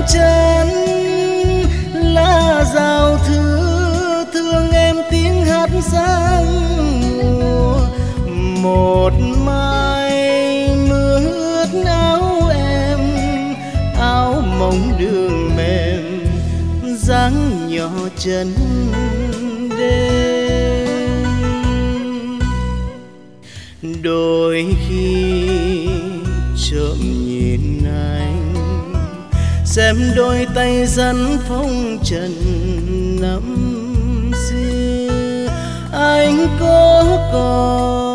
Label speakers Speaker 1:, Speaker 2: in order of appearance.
Speaker 1: chân lá rào thứ thương em tiếng hát sáng mùa. Một mai mưa ướt áo em, áo mỏng đường mềm dáng nhỏ chân đêm. Đôi khi trộm nhìn anh, xem đôi tay rắn phong trần năm xưa. Anh có còn